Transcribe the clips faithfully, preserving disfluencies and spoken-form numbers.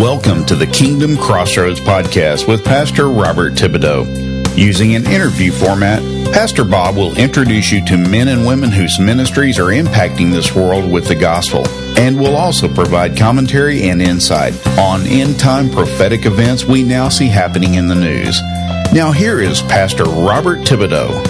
Welcome to the Kingdom Crossroads podcast with Pastor Robert Thibodeau. Using an interview format, Pastor Bob will introduce you to men and women whose ministries are impacting this world with the gospel, and will also provide commentary and insight on end-time prophetic events we now see happening in the news. Now here is Pastor Robert Thibodeau.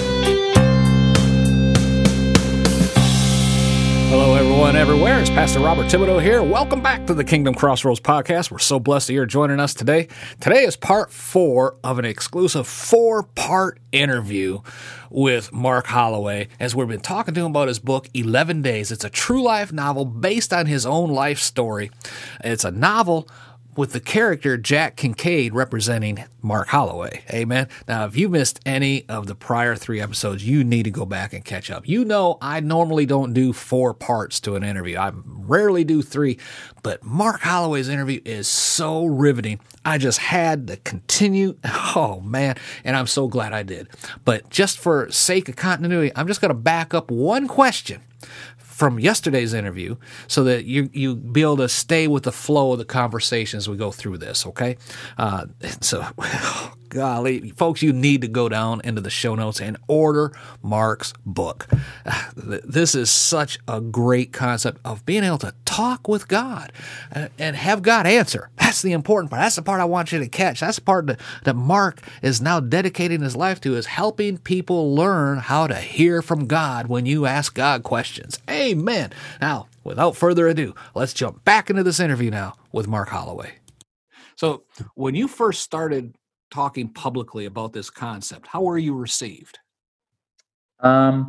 Hello, everyone, everywhere. It's Pastor Robert Thibodeau here. Welcome back to the Kingdom Crossroads podcast. We're so blessed that you're joining us today. Today is part four of an exclusive four-part interview with Mark Holloway, as we've been talking to him about his book, eleven days. It's a true life novel based on his own life story. It's a novel with the character Jack Kincaid representing Mark Holloway. Amen. Now, if you missed any of the prior three episodes, you need to go back and catch up. You know, I normally don't do four parts to an interview. I rarely do three, but Mark Holloway's interview is so riveting. I just had to continue. Oh, man. And I'm so glad I did. But just for sake of continuity, I'm just going to back up one question from yesterday's interview so that you you be able to stay with the flow of the conversation as we go through this, okay? Uh, so, golly, folks, you need to go down into the show notes and order Mark's book. Uh, this is such a great concept of being able to talk with God and, and have God answer. That's the important part. That's the part I want you to catch. That's the part that, that Mark is now dedicating his life to, is helping people learn how to hear from God when you ask God questions. Amen. Now, without further ado, let's jump back into this interview now with Mark Holloway. So, when you first started talking publicly about this concept, how were you received? Um,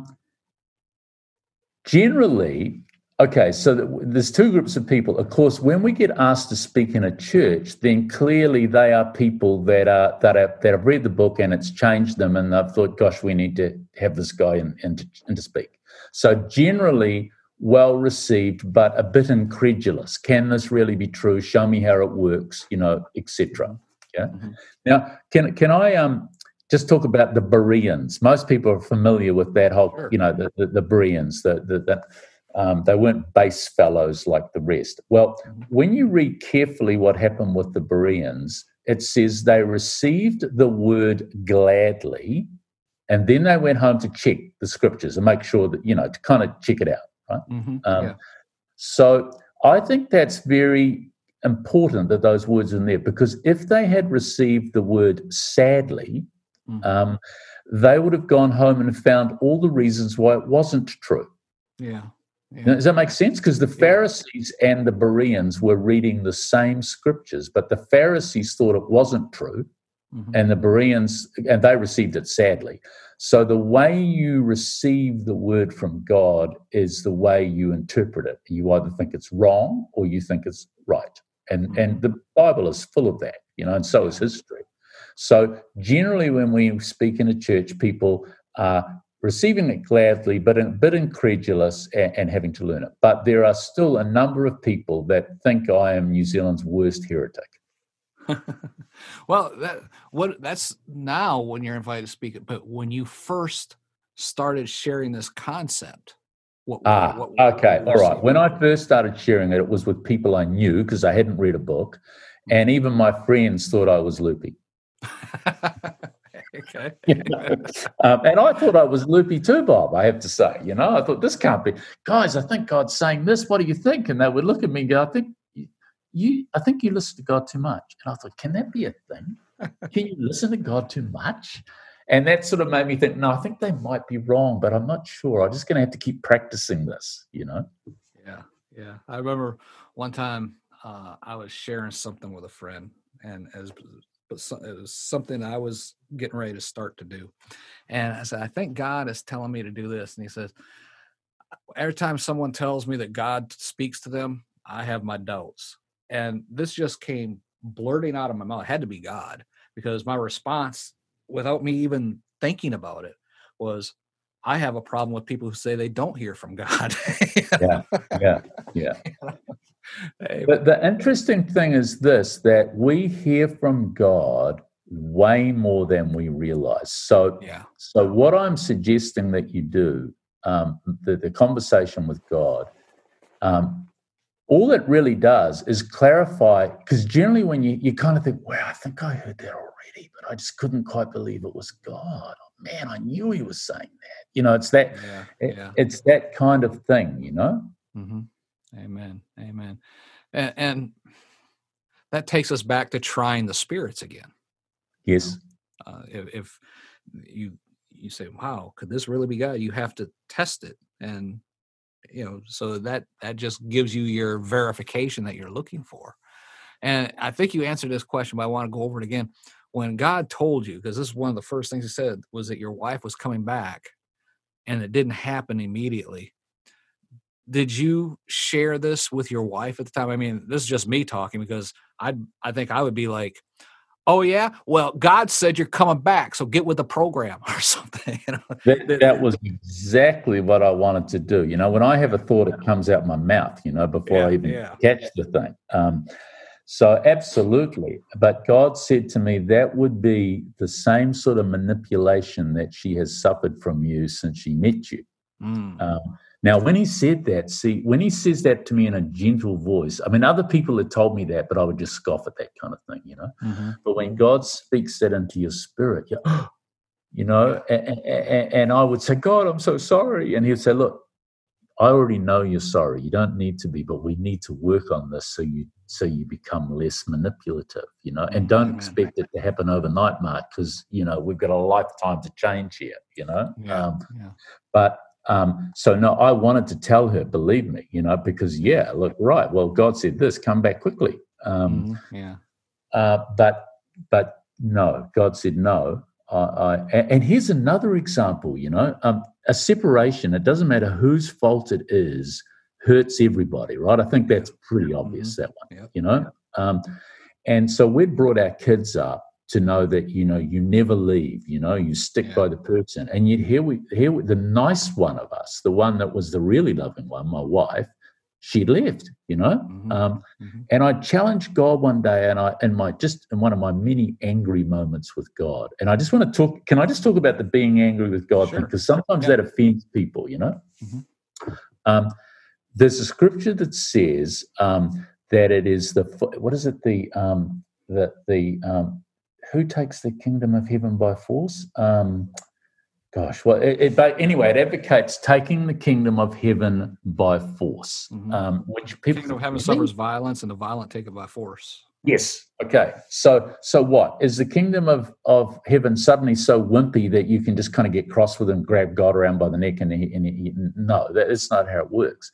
generally, okay, so there's two groups of people. Of course, when we get asked to speak in a church, then clearly they are people that are that are that have read the book and it's changed them, and they've thought, "Gosh, we need to have this guy in, in, to, in to speak." So generally well received, but a bit incredulous. Can this really be true? Show me how it works, you know, et cetera. Yeah. Mm-hmm. Now, can can I um just talk about the Bereans? Most people are familiar with that whole, sure. you know, the the, the Bereans. The the, the um, they weren't base fellows like the rest. Well, mm-hmm. when you read carefully what happened with the Bereans, it says they received the word gladly. And then they went home to check the scriptures and make sure that, you know, to kind of check it out, right? Mm-hmm, um, yeah. So I think that's very important that those words are in there, because if they had received the word sadly, mm-hmm. um, they would have gone home and found all the reasons why it wasn't true. Yeah. yeah. Now, does that make sense? Because the Pharisees yeah. and the Bereans were reading the same scriptures, but the Pharisees thought it wasn't true. Mm-hmm. And the Bereans, and they received it sadly. So the way you receive the word from God is the way you interpret it. You either think it's wrong or you think it's right. And mm-hmm. and the Bible is full of that, you know, and so is history. So generally when we speak in a church, people are receiving it gladly, but a bit incredulous and, and having to learn it. But there are still a number of people that think I am New Zealand's worst heretic. Well, that what that's now when you're invited to speak it, but when you first started sharing this concept, what? Ah, what, what okay, what all right. When I first started sharing it, it was with people I knew because I hadn't read a book, and even my friends thought I was loopy. Okay. You know? um, and I thought I was loopy too, Bob, I have to say. You know, I thought, this can't be. Guys, I think God's saying this. What do you think? And they would look at me and go, I think. You, I think you listen to God too much. And I thought, can that be a thing? Can you listen to God too much? And that sort of made me think, no, I think they might be wrong, but I'm not sure. I'm just going to have to keep practicing this, you know? Yeah, yeah. I remember one time uh, I was sharing something with a friend, and as but it was something I was getting ready to start to do. And I said, I think God is telling me to do this. And he says, every time someone tells me that God speaks to them, I have my doubts. And this just came blurting out of my mouth. It had to be God, because my response, without me even thinking about it, was, I have a problem with people who say they don't hear from God. yeah, yeah, yeah. But the interesting thing is this, that we hear from God way more than we realize. So, yeah. so what I'm suggesting that you do, um, the, the conversation with God, um, all it really does is clarify, because generally when you, you kind of think, wow, I think I heard that already, but I just couldn't quite believe it was God. Oh, man, I knew he was saying that. You know, it's that, Yeah, it, yeah. it's that kind of thing, you know? Mm-hmm. Amen. Amen. And, and that takes us back to trying the spirits again. Yes. Uh, if, if you you say, wow, could this really be God? You have to test it. And, you know, so that, that just gives you your verification that you're looking for. And I think you answered this question, but I want to go over it again. When God told you, because this is one of the first things he said, was that your wife was coming back and it didn't happen immediately. Did you share this with your wife at the time? I mean, this is just me talking, because I I think I would be like, oh, yeah, well, God said you're coming back, so get with the program or something. You know? That, that was exactly what I wanted to do. You know, when I have a thought, it comes out my mouth, you know, before Yeah, I even yeah. catch the thing. Um, so absolutely. But God said to me, that would be the same sort of manipulation that she has suffered from you since she met you. Mm. Um, now, when he said that, see, when he says that to me in a gentle voice, I mean, other people had told me that, but I would just scoff at that kind of thing, you know. Mm-hmm. But when God speaks that into your spirit, you, you know, Yeah. and, and, and I would say, God, I'm so sorry. And he'd say, look, I already know you're sorry. You don't need to be, but we need to work on this so you so you become less manipulative, you know, and don't Amen. expect it to happen overnight, Mark, because, you know, we've got a lifetime to change here, you know. Yeah. Um, yeah. but Um, so, no, I wanted to tell her, believe me, you know, because, yeah, look, right, well, God said this, come back quickly. Um, Mm-hmm. Yeah. uh, but, but no, God said no. I, I, and here's another example, you know, um, a separation, it doesn't matter whose fault it is, hurts everybody, right? I think that's pretty obvious, Mm-hmm. that one, Yep. you know. Um, and so we'd brought our kids up to know that, you know, you never leave, you know, you stick Yeah. by the person. And yet here we, here we, the nice one of us, the one that was the really loving one, my wife, she left, you know. Mm-hmm. Um, Mm-hmm. and I challenged God one day, and I, in my, just in one of my many angry moments with God. And I just want to talk, can I just talk about the being angry with God Sure. thing? Because sometimes Yeah. that offends people, you know. Mm-hmm. Um, there's a scripture that says um, that it is the, what is it, the, um, the, the, um, who takes the kingdom of heaven by force? Um, gosh, well, it, it, but anyway, it advocates taking the kingdom of heaven by force, Mm-hmm. um, which The people kingdom of heaven really? suffers violence, and the violent take it by force. Yes. Okay. So, so what is the kingdom of of heaven suddenly so wimpy that you can just kind of get cross with him, grab God around by the neck, and, he, and he, no, that's not how it works.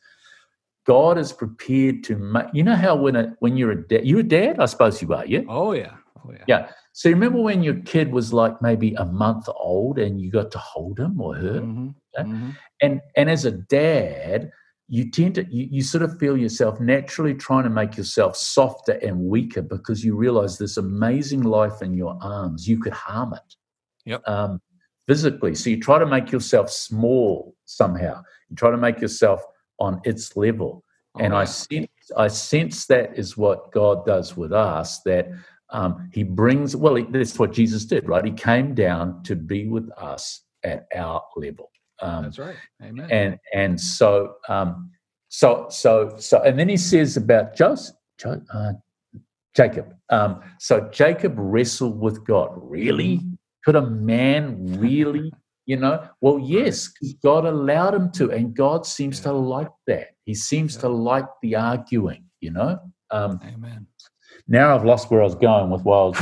God is prepared to make. You know how when a, when you're a dad, you're a dad, I suppose you are, yeah. Oh yeah. Oh yeah. Yeah. So you remember when your kid was like maybe a month old and you got to hold him or her? Mm-hmm. Okay? Mm-hmm. And and as a dad, you tend to, you, you sort of feel yourself naturally trying to make yourself softer and weaker because you realize this amazing life in your arms, you could harm it. Yep. Um, physically. So you try to make yourself small somehow. You try to make yourself on its level. Oh, and yeah. I sense, I sense that is what God does with us, that um, he brings, well, he, that's what Jesus did, right? He came down to be with us at our level. Um, That's right. Amen. and and so um, so so so and then he says about Joseph, jo, uh, Jacob. Um, so Jacob wrestled with God. Really? Could a man really? You know? Well, yes, because God allowed him to, and God seems Yeah. to like that. He seems Yeah. to like the arguing. You know? Um, Amen. now I've lost where I was going with Wild.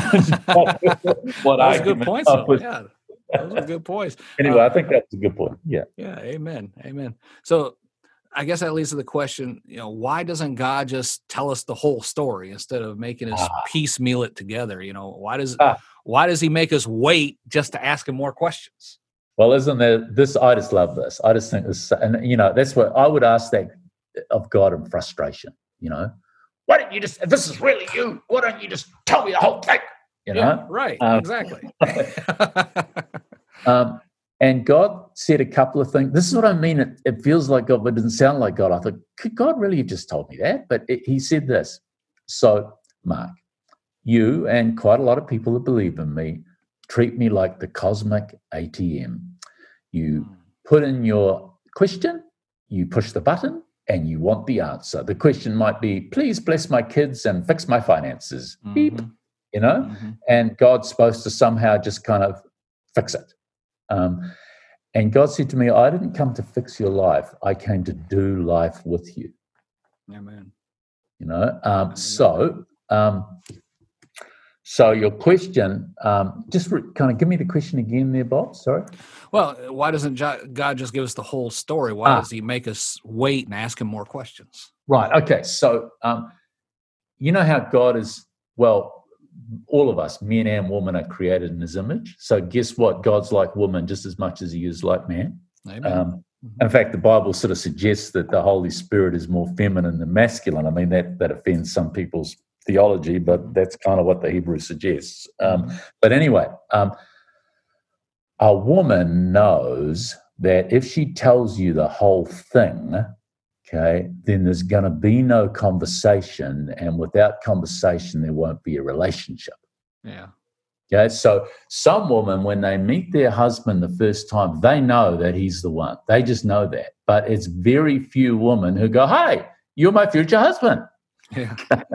what Those are good argument points, I though. was- Yeah, those are good points. Anyway, Uh, I think that's a good point. Yeah. Yeah, amen, amen. So, I guess that leads to the question: you know, why doesn't God just tell us the whole story instead of making us Ah. piecemeal it together? You know, why does Ah. why does He make us wait just to ask Him more questions? Well, isn't there this? I just love this. I just think this, and you know, that's what I would ask that of God in frustration. You know, why don't you just? If this is really you, why don't you just tell me the whole thing? You know, Yeah, right, Um, exactly. um, and God said a couple of things. This is what I mean. It, it feels like God, but it didn't sound like God. I thought, could God really have just told me that? But it, He said this. So, Mark, you and quite a lot of people that believe in me treat me like the cosmic A T M. You put in your question, you push the button, and you want the answer. The question might be, please bless my kids and fix my finances. Mm-hmm. Beep, you know? Mm-hmm. And God's supposed to somehow just kind of fix it. Um, and God said to me, I didn't come to fix your life. I came to do life with you. Amen. You know? Um, so, um, so your question, um, just re- kind of give me the question again there, Bob. Sorry. Well, why doesn't God just give us the whole story? Why ah. does he make us wait and ask him more questions? Right. Okay. So, um, you know how God is, well, all of us, men and women, are created in his image. So guess what? God's like woman just as much as he is like man. Amen. Um, mm-hmm. In fact, the Bible sort of suggests that the Holy Spirit is more feminine than masculine. I mean, that, that offends some people's theology, but that's kind of what the Hebrew suggests. Um, mm-hmm. But anyway, um, a woman knows that if she tells you the whole thing, okay, then there's going to be no conversation, and without conversation, there won't be a relationship. Yeah. Okay, so some women, when they meet their husband the first time, they know that he's the one. They just know that. But it's very few women who go, hey, you're my future husband. Yeah.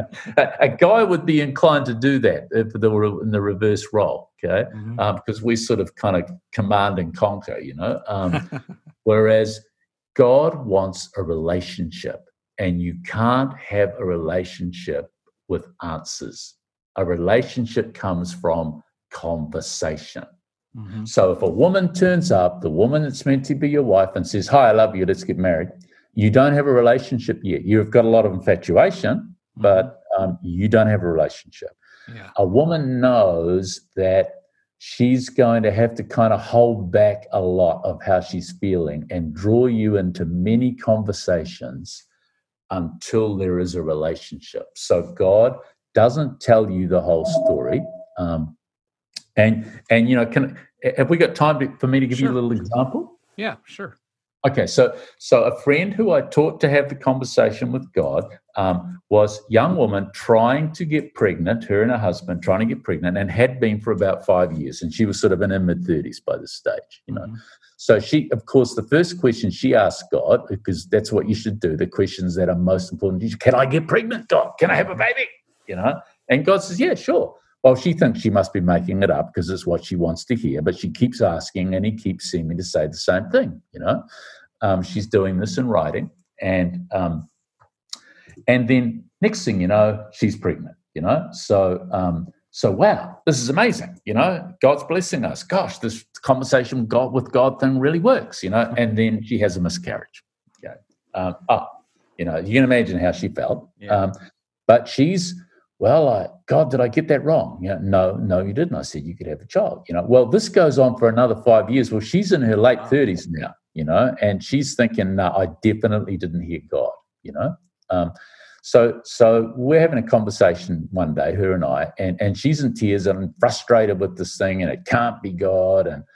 A guy would be inclined to do that if they were in the reverse role, okay? Mm-hmm. Um, because we sort of kind of command and conquer, you know? Um, whereas God wants a relationship, and you can't have a relationship with answers. A relationship comes from conversation. Mm-hmm. So if a woman turns up, the woman that's meant to be your wife, and says, hi, I love you, let's get married, you don't have a relationship yet. You've got a lot of infatuation, mm-hmm. but um, you don't have a relationship. Yeah. A woman knows that she's going to have to kind of hold back a lot of how she's feeling and draw you into many conversations until there is a relationship. So God doesn't tell you the whole story. Um, and, and you know, can have we got time to, for me to give sure. you a little example? Yeah, sure. Okay, so so a friend who I taught to have the conversation with God um, was a young woman trying to get pregnant, her and her husband trying to get pregnant, and had been for about five years, and she was sort of in her mid-thirties by this stage, you know. Mm-hmm. So she, of course, the first question she asked God, because that's what you should do, the questions that are most important to you, can I get pregnant, God? Can I have a baby? You know, and God says, yeah, sure. Well, she thinks she must be making it up because it's what she wants to hear, but she keeps asking, and he keeps seeming to say the same thing, you know. Um, she's doing this in writing, and um, and then next thing you know, she's pregnant, you know. So, um, so wow, this is amazing, you know. God's blessing us. Gosh, this conversation with God, with God thing really works, you know. And then she has a miscarriage. Okay. Um, oh, you know, you can imagine how she felt. Yeah. Um, but she's, well, I, God, did I get that wrong? You know, no, no, you didn't. I said you could have a child. You know, well, this goes on for another five years. Well, she's in her late thirties now. You know, and she's thinking, no, I definitely didn't hear God, you know. Um, so so we're having a conversation one day, her and I, and, and she's in tears and I'm frustrated with this thing, and it can't be God. And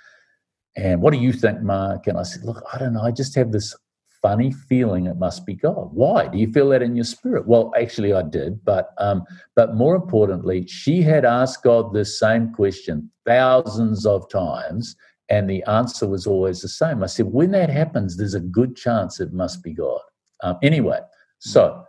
and what do you think, Mark? And I said, look, I don't know. I just have this funny feeling it must be God. Why? Do you feel that in your spirit? Well, actually, I did. But um, but more importantly, she had asked God this same question thousands of times, and the answer was always the same. I said, when that happens, there's a good chance it must be God. Um, anyway, so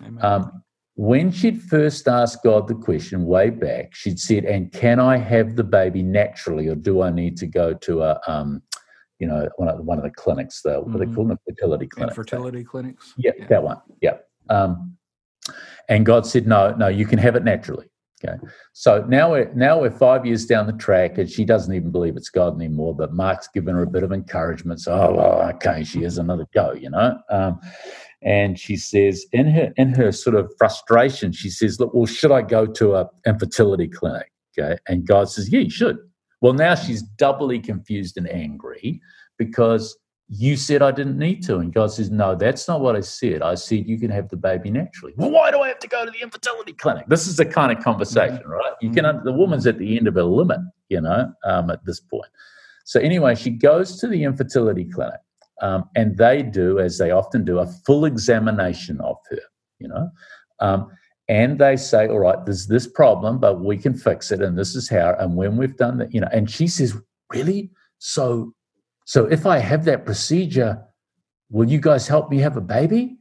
um, when she'd first asked God the question way back, she'd said, and can I have the baby naturally, or do I need to go to a, um, you know, one of, one of the clinics, the, what mm-hmm. they call them, fertility clinics. Fertility clinics? Yeah, yeah, that one, yeah. Um, and God said, no, no, you can have it naturally. Okay, so now we're now we're five years down the track, and she doesn't even believe it's God anymore. But Mark's given her a bit of encouragement. So, oh, well, okay, she has another go, you know. Um, and she says, in her in her sort of frustration, she says, "Look, well, should I go to a infertility clinic?" Okay, and God says, "Yeah, you should." Well, now she's doubly confused and angry because you said I didn't need to. And God says, no, that's not what I said. I said you can have the baby naturally. Well, why do I have to go to the infertility clinic? This is the kind of conversation, mm-hmm. right? You can. The woman's at the end of her limit, you know, um, at this point. So anyway, she goes to the infertility clinic, um, and they do, as they often do, a full examination of her, you know. Um, and they say, all right, there's this problem, but we can fix it, and this is how. And when we've done that, you know, and she says, really? So... So if I have that procedure, will you guys help me have a baby?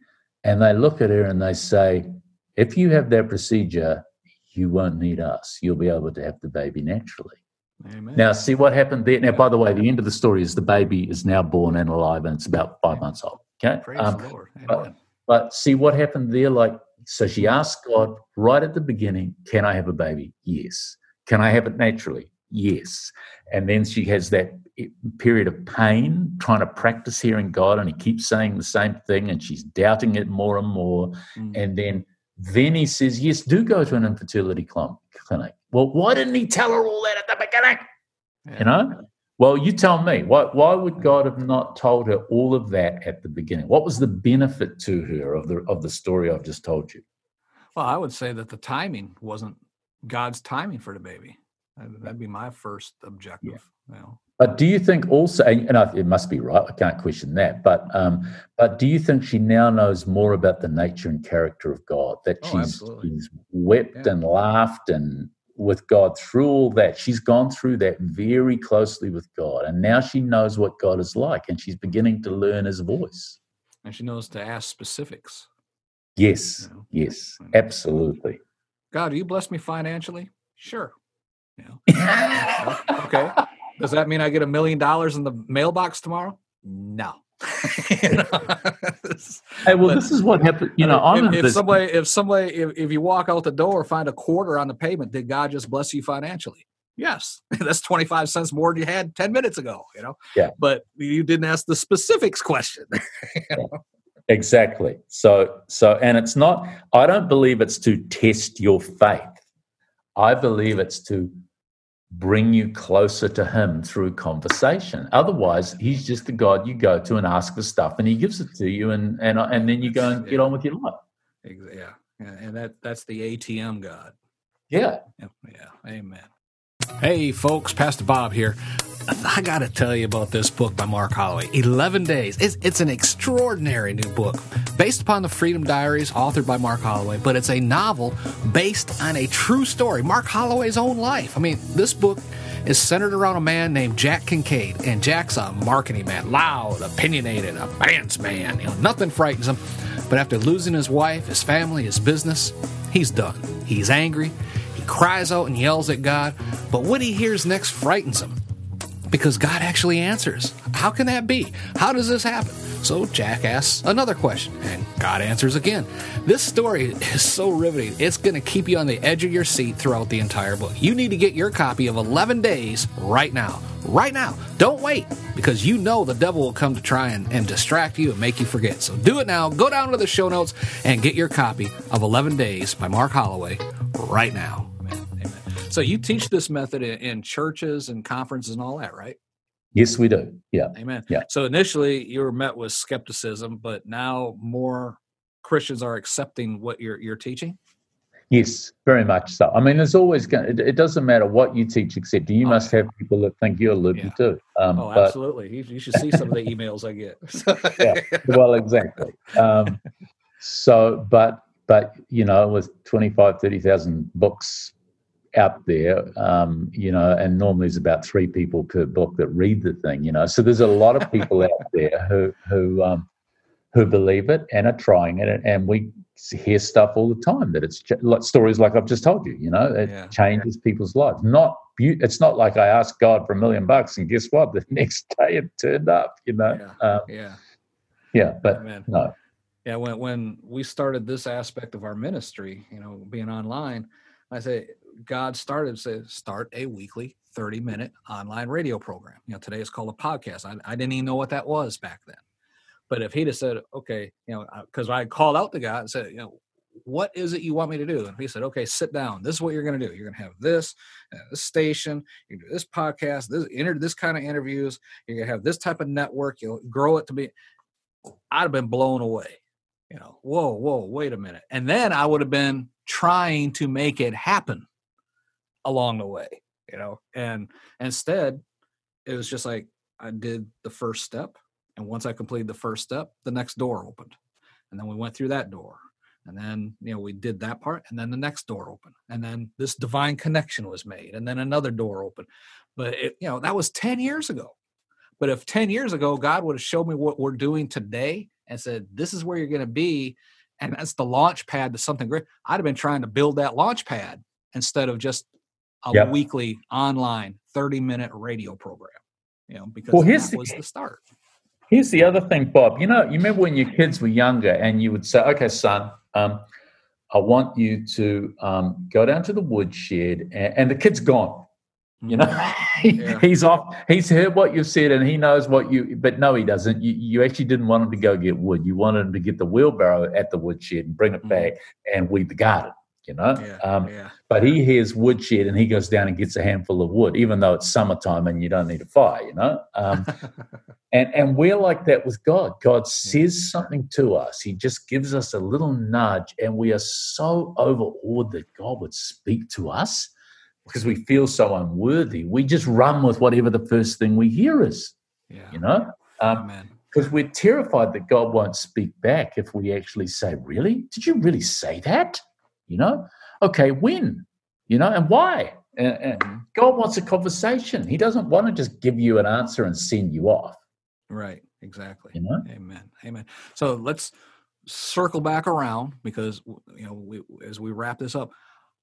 And they look at her and they say, if you have that procedure, you won't need us. You'll be able to have the baby naturally. Amen. Now, see what happened there. Now, by the way, the end of the story is the baby is now born and alive, and it's about five months old. Okay. Praise Um, the Lord. Amen. but, but see what happened there? Like, so she asked God right at the beginning, can I have a baby? Yes. Can I have it naturally? Yes. And then she has that period of pain trying to practice hearing God, and he keeps saying the same thing, and she's doubting it more and more. Mm. And then, then he says, yes, do go to an infertility clinic. Well, why didn't he tell her all that at the beginning? Yeah. You know? Well, you tell me. Why, why would God have not told her all of that at the beginning? What was the benefit to her of the of the story I've just told you? Well, I would say that the timing wasn't God's timing for the baby. That'd be my first objective. Yeah. You know? But do you think also, and it must be right, I can't question that, but um, but do you think she now knows more about the nature and character of God, that oh, she's, she's wept yeah. and laughed and with God through all that? She's gone through that very closely with God, and now she knows what God is like, and she's beginning to learn his voice. And she knows to ask specifics. Yes, you know? yes, absolutely. God, do you bless me financially? Sure. You know? Okay. Does that mean I get a million dollars in the mailbox tomorrow? No. you know? Hey, well, but, this is what happened. You know, I mean, I'm if, if this... somebody, if somebody, if, if you walk out the door, find a quarter on the pavement, did God just bless you financially? Yes. That's twenty-five cents more than you had ten minutes ago. You know. Yeah. But you didn't ask the specifics question. you know? Yeah. Exactly. So, so, and it's not. I don't believe it's to test your faith. I believe it's to bring you closer to him through conversation. Otherwise, he's just the God you go to and ask for stuff, and he gives it to you, and and and then you go and get on with your life. Yeah, and that that's the A T M God. Yeah. Yeah, yeah. Amen. Hey, folks, Pastor Bob here. I got to tell you about this book by Mark Holloway, eleven days. It's, it's an extraordinary new book based upon the Freedom Diaries, authored by Mark Holloway, but it's a novel based on a true story, Mark Holloway's own life. I mean, this book is centered around a man named Jack Kincaid, and Jack's a marketing man, loud, opinionated, a man's man. You know, nothing frightens him. But after losing his wife, his family, his business, he's done. He's angry. He cries out and yells at God, but what he hears next frightens him, because God actually answers. How can that be? How does this happen? So Jack asks another question, and God answers again. This story is so riveting, it's going to keep you on the edge of your seat throughout the entire book. You need to get your copy of eleven days right now. Right now. Don't wait, because you know the devil will come to try and, and distract you and make you forget. So do it now. Go down to the show notes and get your copy of eleven days by Mark Holloway right now. Amen. Amen. So you teach this method in, in churches and conferences and all that, right? Yes, we do. Yeah. Amen. Yeah. So initially you were met with skepticism, but now more Christians are accepting what you're you're teaching? Yes, very much so. I mean, there's always going. It, it doesn't matter what you teach, except you oh, must have people that think you're loopy yeah. too. Um, oh, but, absolutely. You, you should see some of the emails I get. yeah. Well, exactly. Um, so, but but you know, with twenty-five, thirty thousand books out there, um, you know, and normally there's about three people per book that read the thing, you know. So there's a lot of people out there who who um, who believe it and are trying it, and we hear stuff all the time that it's ch- like stories like I've just told you. You know, it yeah. changes people's lives. Not be- it's not like I asked God for a million bucks and guess what? The next day it turned up. You know. Yeah. Um, yeah. Yeah, but Amen. no. Yeah, when when we started this aspect of our ministry, you know, being online, I say God started say start a weekly thirty minute online radio program. You know, today it's called a podcast. I, I didn't even know what that was back then. But if he'd have said, okay, you know, because I called out the guy and said, you know, what is it you want me to do? And he said, okay, sit down. This is what you're going to do. You're going to have this, uh, this station, you do this podcast, this enter this kind of interviews. You're going to have this type of network. You'll grow it to be. I'd have been blown away. You know, whoa, whoa, wait a minute. And then I would have been trying to make it happen along the way, you know, and instead it was just like I did the first step. And once I completed the first step, the next door opened. And then we went through that door. And then, you know, we did that part. And then the next door opened. And then this divine connection was made. And then another door opened. But, it, you know, that was ten years ago. But if ten years ago, God would have showed me what we're doing today, and said, this is where you're going to be, and that's the launch pad to something great, I'd have been trying to build that launch pad instead of just a Yep. weekly online thirty minute radio program, you know, because Well, that here's the- was the start. Here's the other thing, Bob. You know, you remember when your kids were younger and you would say, okay, son, um, I want you to um, go down to the woodshed, and, and the kid's gone. You know, Yeah. he's off. He's heard what you've said, and he knows what you. But no, he doesn't. You, you actually didn't want him to go get wood. You wanted him to get the wheelbarrow at the woodshed and bring it Mhm. back and weed the garden. You know, Yeah, um, yeah. but he hears woodshed and he goes down and gets a handful of wood, even though it's summertime and you don't need a fire. You know, um, and and we're like that with God. God says something to us. He just gives us a little nudge, and we are so overawed that God would speak to us because we feel so unworthy. We just run with whatever the first thing we hear is. Yeah. You know, um, Amen. because we're terrified that God won't speak back if we actually say, "Really? Did you really say that?" You know, okay, when? You know, and why? And, and God wants a conversation. He doesn't want to just give you an answer and send you off. Right. Exactly. You know? Amen. Amen. So let's circle back around because, you know, we, as we wrap this up,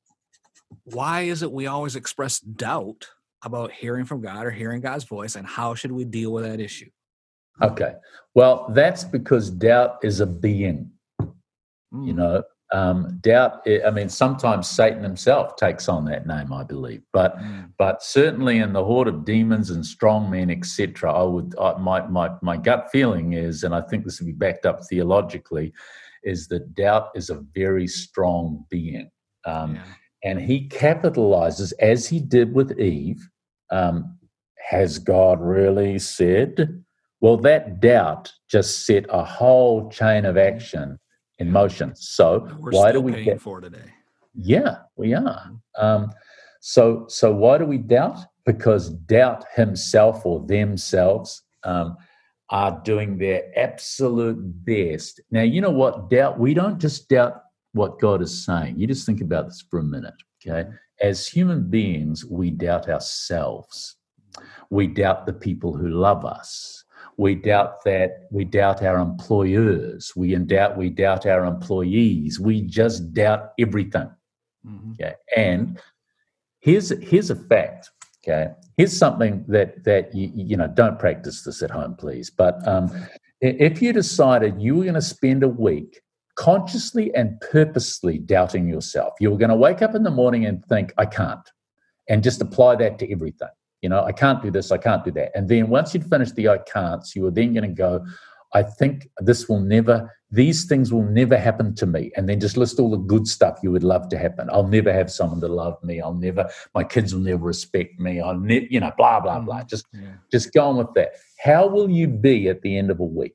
why is it we always express doubt about hearing from God or hearing God's voice, and how should we deal with that issue? Okay. Well, that's because doubt is a being, Mm. you know. Um, doubt, I mean, sometimes Satan himself takes on that name, I believe. But Mm. but certainly in the horde of demons and strong men, et cetera, I would, I, my, my, my gut feeling is, and I think this would be backed up theologically, is that doubt is a very strong being. Um, Yeah. And he capitalizes, as he did with Eve, um, has God really said? Well, that doubt just set a whole chain of action in motion. So That we're why do still we paying get? for today. Yeah, we are. Um, so so why do we doubt? Because doubt himself or themselves um, are doing their absolute best. Now, you know what? Doubt. We don't just doubt what God is saying. You just think about this for a minute, okay? As human beings, we doubt ourselves. We doubt the people who love us. We doubt that, we doubt our employers. We in doubt, we doubt our employees. We just doubt everything, Mhm. okay? And here's, here's a fact, okay? Here's something that, that you, you know, don't practice this at home, please. But um, if you decided you were going to spend a week consciously and purposely doubting yourself, you were going to wake up in the morning and think, I can't, and just apply that to everything. You know, I can't do this, I can't do that. And then once you'd finished the I can'ts, you were then going to go, I think this will never, these things will never happen to me. And then just list all the good stuff you would love to happen. I'll never have someone to love me. I'll never, my kids will never respect me. I'll never, you know, blah, blah, blah. Just, Yeah. just go on with that. How will you be at the end of a week?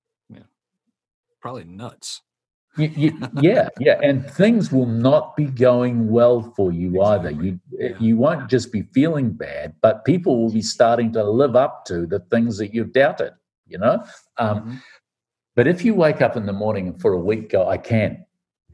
Probably nuts. You, you, yeah, yeah, and things will not be going well for you either. Exactly. You Yeah. you won't just be feeling bad, but people will be starting to live up to the things that you've doubted. You know, um, Mhm. but if you wake up in the morning and for a week go, I can,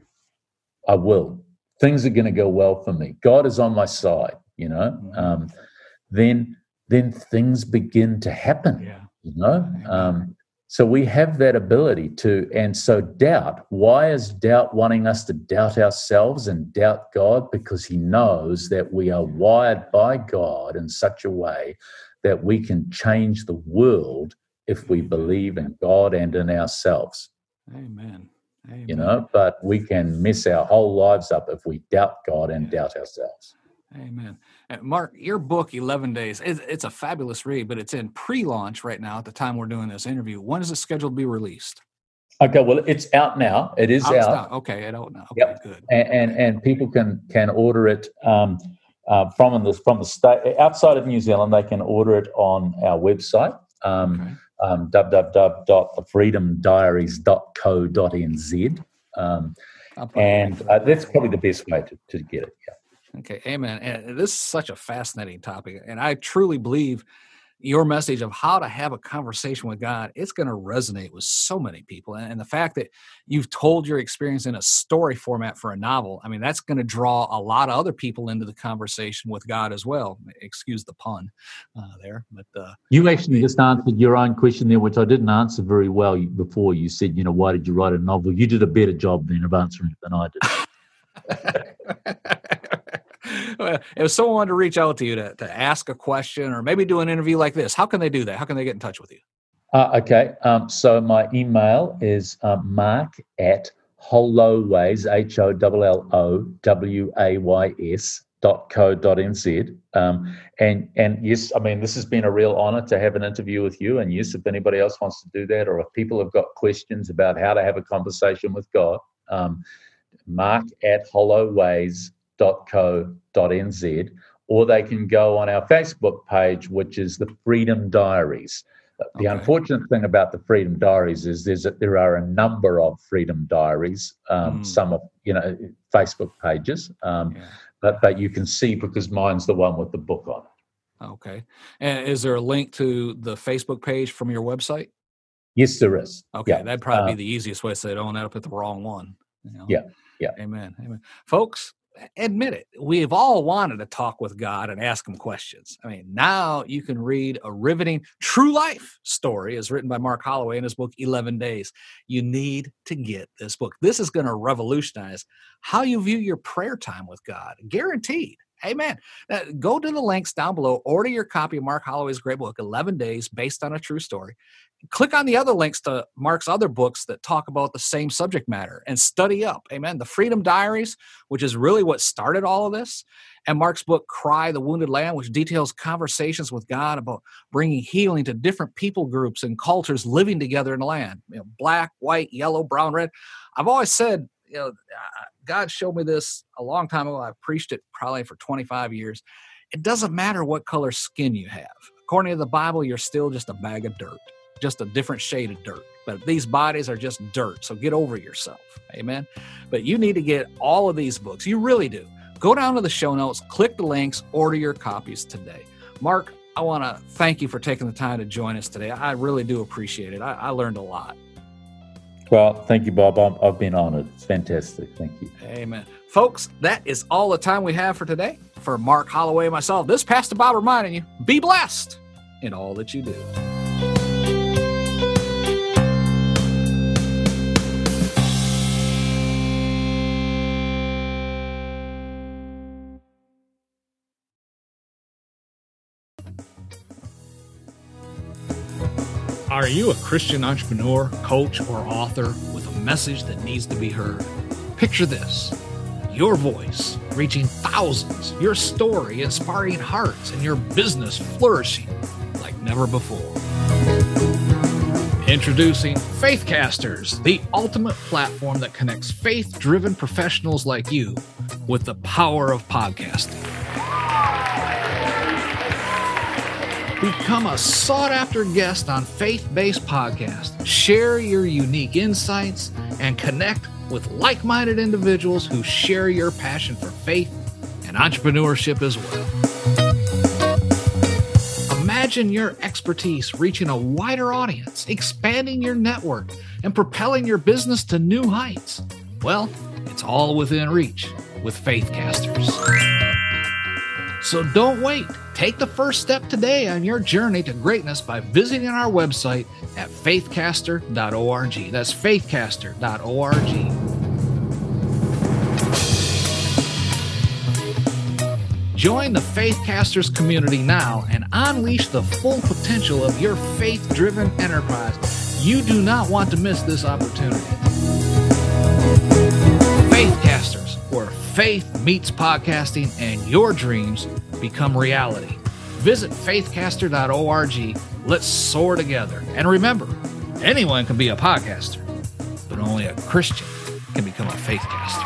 I will. Things are going to go well for me. God is on my side. You know, Mhm. um, then then things begin to happen. Yeah. You know. Um, So we have that ability to, and so doubt, why is doubt wanting us to doubt ourselves and doubt God? Because he knows that we are wired by God in such a way that we can change the world if we believe in God and in ourselves. Amen. Amen. You know, but we can mess our whole lives up if we doubt God and doubt ourselves. Amen. And Mark, your book, eleven Days, it's, it's a fabulous read, but it's in pre-launch right now at the time we're doing this interview. When is it scheduled to be released? Okay, well, it's out now. It is Oh, it's out. not. Okay, I don't know. Okay, Yep. good. And, and and people can can order it um, uh, from the from the state outside of New Zealand. They can order it on our website, um, Okay. um, w w w dot the freedom diaries dot co dot n z, um, I'll put a link and to uh, that. that's probably the best way to, to get it. Yeah. Okay, amen. And this is such a fascinating topic, and I truly believe your message of how to have a conversation with God, it's going to resonate with so many people. And, and the fact that you've told your experience in a story format for a novel, I mean, that's going to draw a lot of other people into the conversation with God as well. Excuse the pun uh, there. But uh, you actually just answered your own question there, which I didn't answer very well before. You said, you know, why did you write a novel? You did a better job then of answering it than I did. Well, if someone wanted to reach out to you to, to ask a question or maybe do an interview like this, how can they do that? How can they get in touch with you? Uh, okay. Um, so my email is um, mark at holloways, H O L L O W A Y S dot co dot N Z. Um, and, and yes, I mean, this has been a real honor to have an interview with you. And yes, if anybody else wants to do that, or if people have got questions about how to have a conversation with God, um, mark at holloways dot co dot N Z, or they can go on our Facebook page, which is the Freedom Diaries. The okay. unfortunate thing about the Freedom Diaries is there's a, there are a number of Freedom Diaries, um, mm. some of, you know, Facebook pages, um, yeah. but, but you can see because mine's the one with the book on it. Okay. And is there a link to the Facebook page from your website? Yes, there is. Okay. Yeah. That'd probably uh, be the easiest way to say, don't end up at the wrong one. You know? Yeah. Yeah. Amen. Amen. Folks, admit it. We've all wanted to talk with God and ask him questions. I mean, now you can read a riveting true life story as written by Mark Holloway in his book, eleven days. You need to get this book. This is going to revolutionize how you view your prayer time with God. Guaranteed. Amen. Now, go to the links down below. Order your copy of Mark Holloway's great book, eleven days, based on a true story. Click on the other links to Mark's other books that talk about the same subject matter and study up. Amen. The Freedom Diaries, which is really what started all of this, and Mark's book, Cry the Wounded Lamb, which details conversations with God about bringing healing to different people groups and cultures living together in the land. You know, black, white, yellow, brown, red. I've always said, you know, God showed me this a long time ago. I've preached it probably for twenty-five years. It doesn't matter what color skin you have. According to the Bible, you're still just a bag of dirt. Just a different shade of dirt. But these bodies are just dirt, so get over yourself. Amen? But you need to get all of these books. You really do. Go down to the show notes, click the links, order your copies today. Mark, I want to thank you for taking the time to join us today. I really do appreciate it. I, I learned a lot. Well, thank you, Bob. I'm, I've been honored. It's fantastic. Thank you. Amen. Folks, that is all the time we have for today. For Mark Holloway and myself, this is Pastor Bob reminding you, be blessed in all that you do. Are you a Christian entrepreneur, coach, or author with a message that needs to be heard? Picture this. Your voice reaching thousands, your story inspiring hearts, and your business flourishing like never before. Introducing Faithcasters, the ultimate platform that connects faith-driven professionals like you with the power of podcasting. Become a sought-after guest on faith-based podcasts. Share your unique insights and connect with like-minded individuals who share your passion for faith and entrepreneurship as well. Imagine your expertise reaching a wider audience, expanding your network, and propelling your business to new heights. Well, it's all within reach with Faithcasters. So don't wait. Take the first step today on your journey to greatness by visiting our website at faithcaster dot org. That's faithcaster dot org. Join the Faithcasters community now and unleash the full potential of your faith-driven enterprise. You do not want to miss this opportunity. Faithcasters, where faith meets podcasting and your dreams become reality. Visit faithcaster dot org. Let's soar together. And remember, anyone can be a podcaster, but only a Christian can become a faithcaster.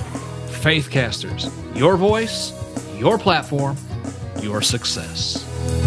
Faithcasters, your voice, your platform, your success.